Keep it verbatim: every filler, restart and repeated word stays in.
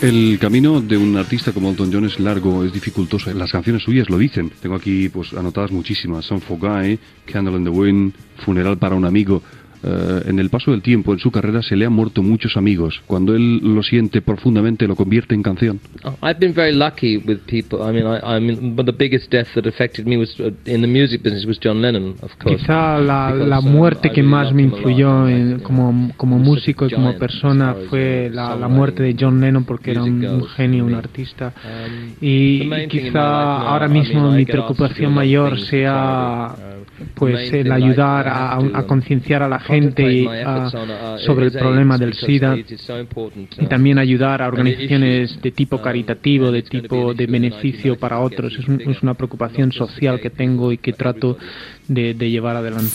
El camino de un artista como Elton John es largo, es dificultoso. Las canciones suyas lo dicen. Tengo aquí pues anotadas muchísimas. Song for Guy, Candle in the Wind, Funeral para un amigo. Uh, en el paso del tiempo, en su carrera, se le han muerto muchos amigos. Cuando él lo siente profundamente, lo convierte en canción. Oh, I've been very lucky with people. I mean, I, I mean, but the biggest death that affected me was uh, in the music business was John Lennon, of course. Quizá la, la muerte que más me influyó en, como, como músico y como persona fue la, la muerte de John Lennon, porque era un, un genio, un artista. Y, y quizá ahora mismo mi preocupación mayor sea pues el ayudar a, a concienciar a la gente a, sobre el problema del SIDA, y también ayudar a organizaciones de tipo caritativo, de tipo de beneficio para otros. Es, un, es una preocupación social que tengo y que trato de, de llevar adelante.